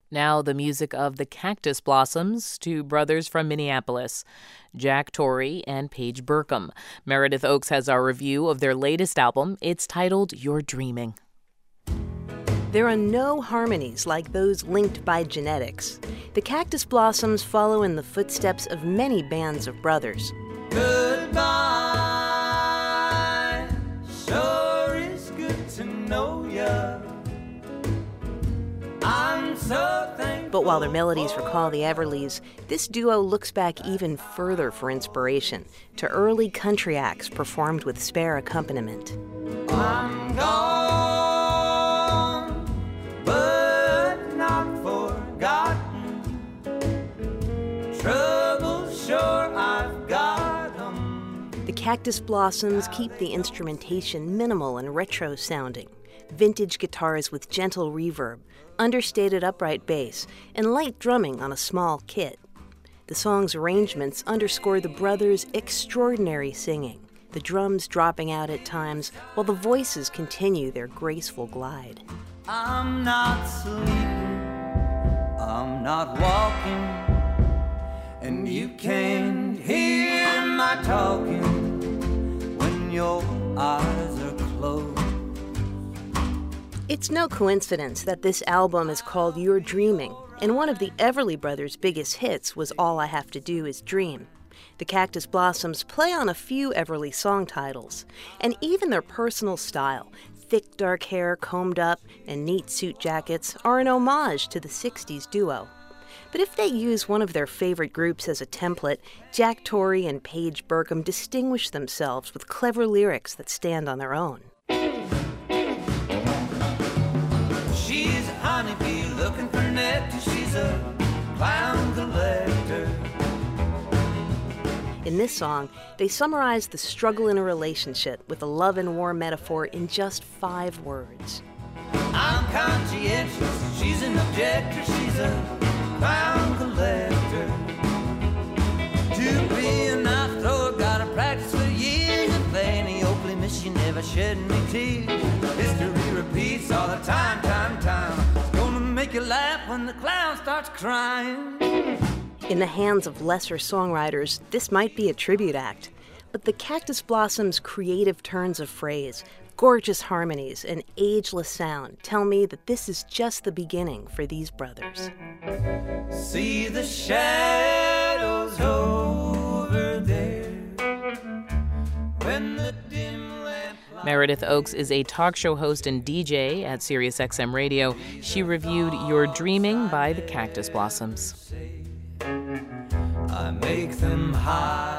Now the music of the Cactus Blossoms, two brothers from Minneapolis, Jack Torrey and Paige Burkham. Meredith Oaks has our review of their latest album. It's titled You're Dreaming. There are no harmonies like those linked by genetics. The Cactus Blossoms follow in the footsteps of many bands of brothers. Goodbye, sure is good to know ya. I'm so thankful. But while their melodies recall the Everlys, this duo looks back even further for inspiration to early country acts performed with spare accompaniment. I'm gone, but not forgotten. Trouble, sure I've got 'em. The Cactus Blossoms keep the instrumentation minimal and retro sounding. Vintage guitars with gentle reverb, understated upright bass, and light drumming on a small kit. The song's arrangements underscore the brothers' extraordinary singing, the drums dropping out at times while the voices continue their graceful glide. I'm not sleeping, I'm not walking, and you can't hear my talking when your eyes are closed. It's no coincidence that this album is called You're Dreaming, and one of the Everly Brothers' biggest hits was All I Have to Do Is Dream. The Cactus Blossoms play on a few Everly song titles, and even their personal style, thick dark hair combed up and neat suit jackets, are an homage to the 60s duo. But if they use one of their favorite groups as a template, Jack Torrey and Paige Burkham distinguish themselves with clever lyrics that stand on their own. She's a honeybee looking for nectar. She's a clown collector. In this song, they summarize the struggle in a relationship with a love and war metaphor in just 5 words. I'm conscientious. She's an objector. She's a clown collector. To be a knife thrower, gotta practice for years. And play any Oakley miss, you never shed any tears. History repeats all the time. It's gonna make you laugh when the clown starts crying. In the hands of lesser songwriters, this might be a tribute act, but the Cactus Blossoms' creative turns of phrase, gorgeous harmonies, and ageless sound tell me that this is just the beginning for these brothers. See the shadows over there when the dim lamp. Meredith Oaks is a talk show host and DJ at SiriusXM Radio. She reviewed You're Dreaming by the Cactus Blossoms. I make them high.